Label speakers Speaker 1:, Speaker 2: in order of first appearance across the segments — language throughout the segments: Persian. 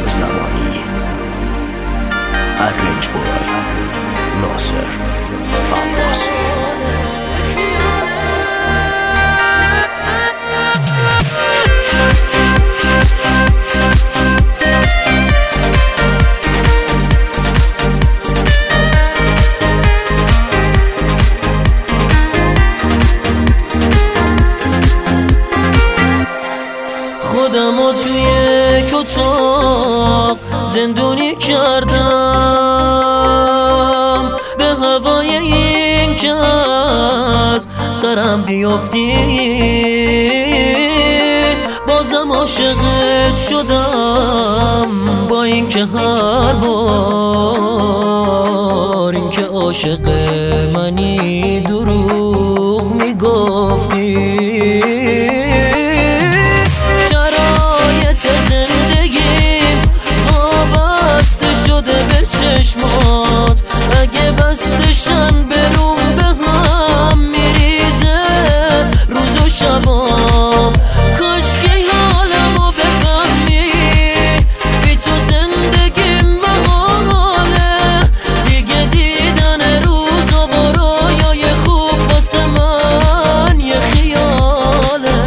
Speaker 1: زمانی. ارنج بای ناصر عباسی.
Speaker 2: خودمو توی اتاق زندونی کردم، به هوای این که از سرم بیافتی. بازم عاشقت شدم، با این که هر بار این که عاشق منی دروغ میگفتی. چشمات اگه بستشن بروم به هم میریزه روز و شبام. کاش که حالمو بفهمی، بی تو زندگیم محاله. دیگه دیدن روز و رویای خوب واسه من یه خیاله.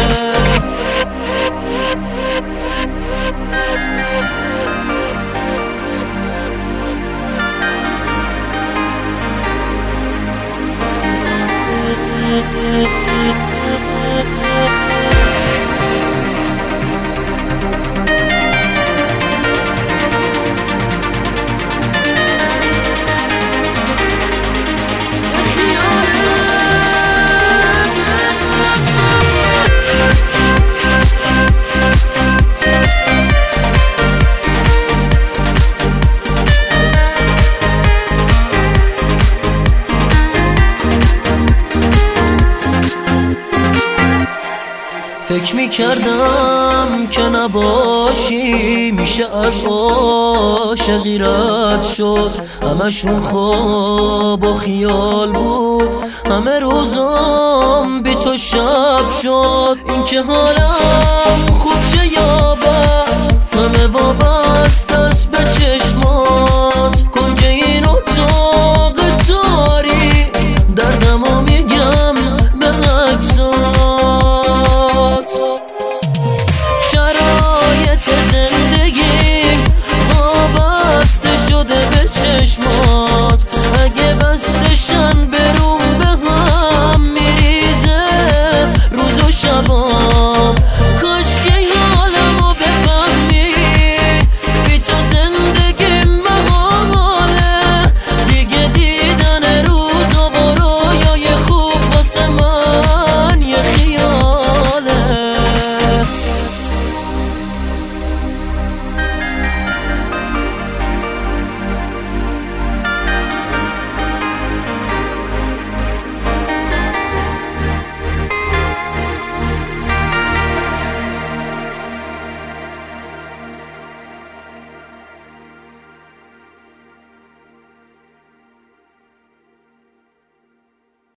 Speaker 2: فکر میکردم که نباشی میشه از عاشقی رد شد. همشون خواب و خیال بود، همه روزم بی تو شب شد. این که حالم خوب شه یا بد، همه وابسته است به چشمات. کن